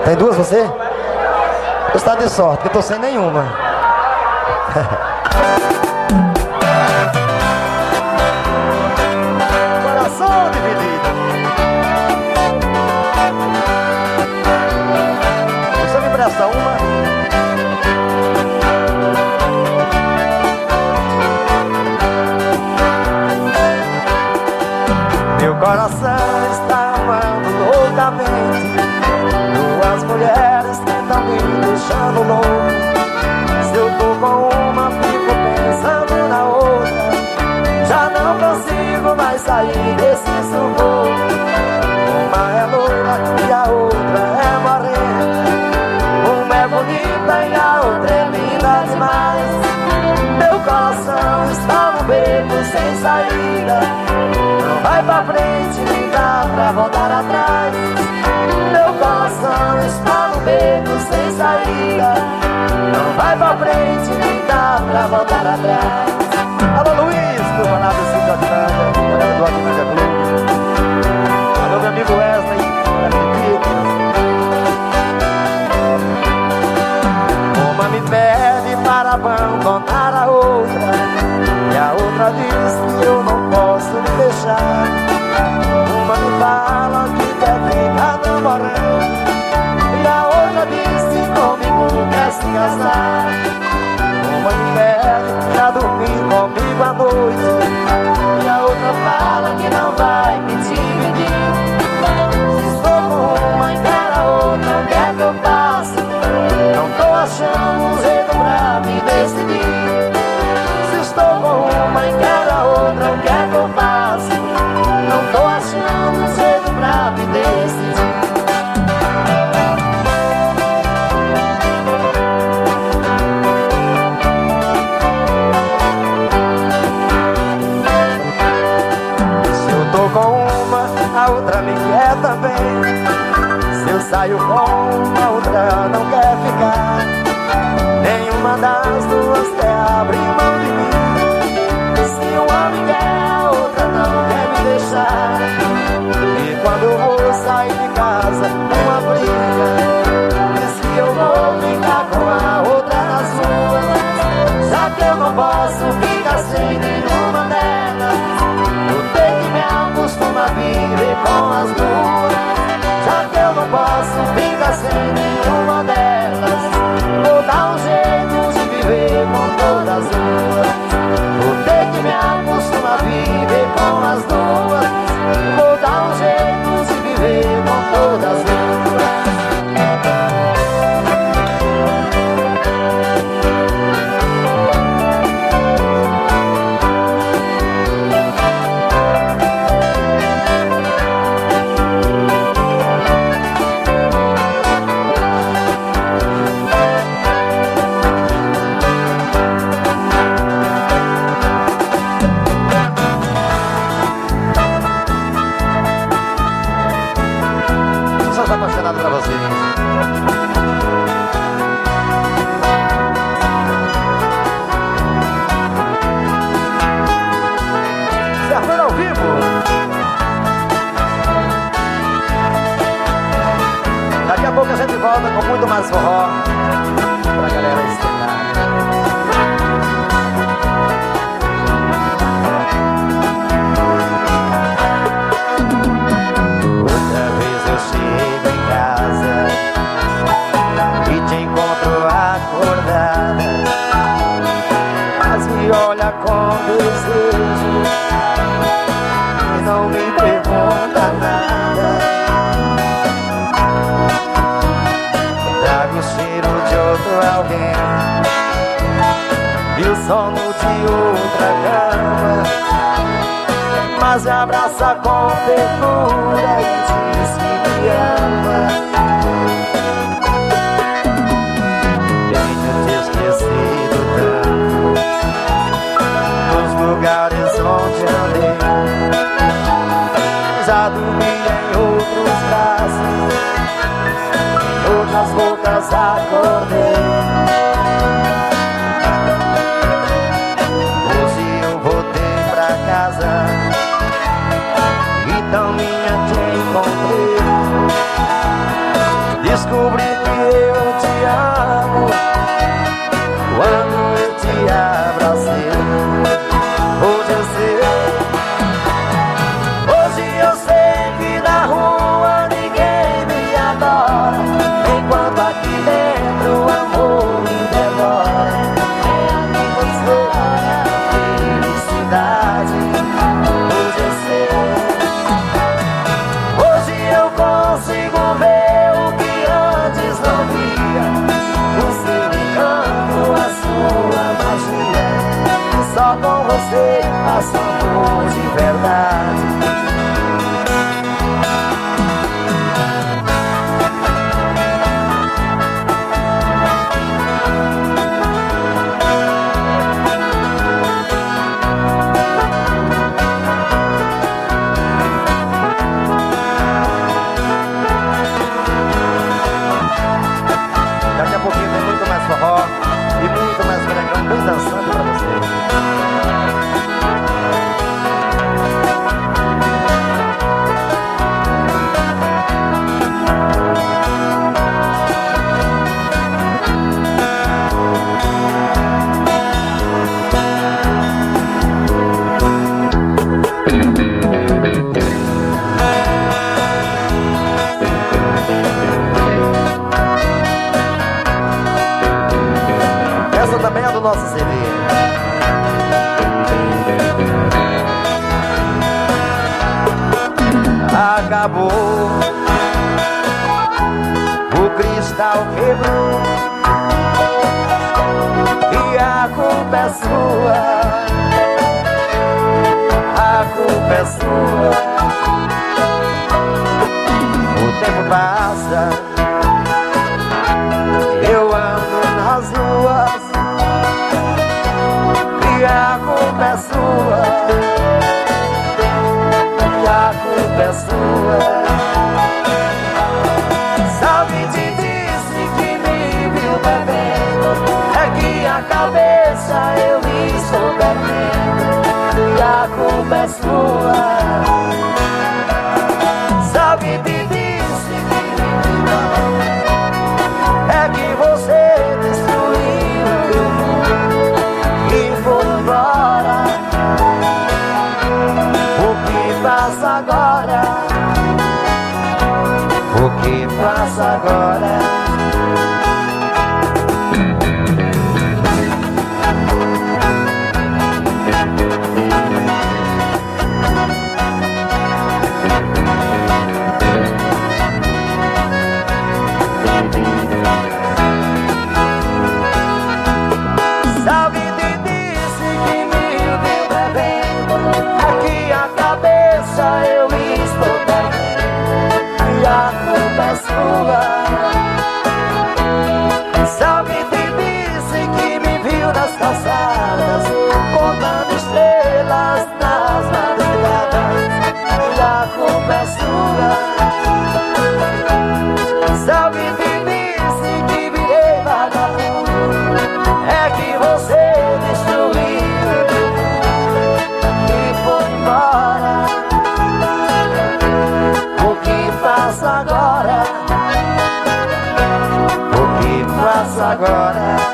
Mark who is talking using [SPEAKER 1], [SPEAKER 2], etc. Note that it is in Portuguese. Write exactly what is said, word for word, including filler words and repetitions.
[SPEAKER 1] Tem duas você? Você está de sorte, porque eu tô sem nenhuma. Coração dividido. Você me empresta uma? Meu coração está amando loucamente. Duas mulheres que estão me deixando louco. Se eu tô com uma, fico pensando na outra. Já não consigo mais sair desse sufoco. Uma é loira e a outra é morena. Uma é bonita e a outra é linda demais. Meu coração está no beco sem saída. Não vai pra frente, nem dá pra voltar atrás. Meu coração está no beco sem saída. Não vai pra frente, nem dá pra voltar atrás. Alô Luiz, do Ronaldo Silva Atlanta, galera do Atlanta Clube. Alô meu amigo Wesley, uma me pede para abandonar a outra, e a outra diz que eu não posso me deixar. Uma me fala que quer ficar namorando, e a outra diz que comigo quer se casar. Uma me pede pra dormir comigo à noite, e a outra fala que não vai me dividir. Se estou com uma, encara a outra, o que é que eu faço? Não tô achando um jeito pra me decidir. Se estou com uma, encara a outra, o que é que eu faço? Não tô achando um jeito pra me decidir. A outra me quer também. Se eu saio com uma, a outra não quer ficar. Nenhuma das duas quer abrir mão de mim. Se uma me quer, a outra não quer me deixar. E quando eu vou sair de casa, uma briga. E se eu vou ficar com a outra nas ruas, já que eu não posso ficar sem nenhuma delas, vou ter que me acostumar a viver com as duas. Já que eu não posso ficar sem nenhuma delas, vou dar um jeito de viver com todas as duas. Vou ter que me acostumar a viver com as duas. Vou dar um jeito de viver com todas as duas. Apaixonado pra vocês. Sertão ao vivo. Daqui a pouco a gente volta com muito mais forró pra galera estudar. Olha com desejo e não me pergunta nada. Trago o cheiro de outro alguém e o sono de outra cama, mas me abraça com ternura e diz que me ama. Tenho te esquecido tanto nos lugares onde andei, já dormi em outros braços, em outras bocas acordei. Hoje eu voltei pra casa e tão minha te encontrei. Descobri que eu te amo quando eu te abracei. Hoje eu sei, hoje eu sei que na rua ninguém me adora, enquanto aqui dentro o amor me devora. É aqui você a felicidade. Hoje eu sei, hoje eu consigo ver o que antes não via, o seu encanto, a sua magia. Só com você faço amor de verdade. Daqui a pouquinho tem muito mais forró e muito mais bonecão bem dançando pra você. Essa também é do nosso C D. Acabou, o cristal quebrou e a culpa é sua, a culpa é sua. O tempo passa, eu ando nas ruas e a culpa é sua, e a culpa é sua. Salve te disse que me viu bebendo, é que a cabeça eu estou perdendo, e a culpa é sua. Salve te disse que me viu, é que você destruiu meu mundo e foi embora. O que faço agora? O que faço agora? Salve te disse que me viu bebendo, aqui a cabeça eu estou perdendo, e a culpa é sua. Salve te disse que me viu nas calçadas, contando estrelas nas madrugadas, e a culpa é sua. Salve te disse que virei vagabundo, é que você destruiu e foi embora. O que faço agora? O que faço agora?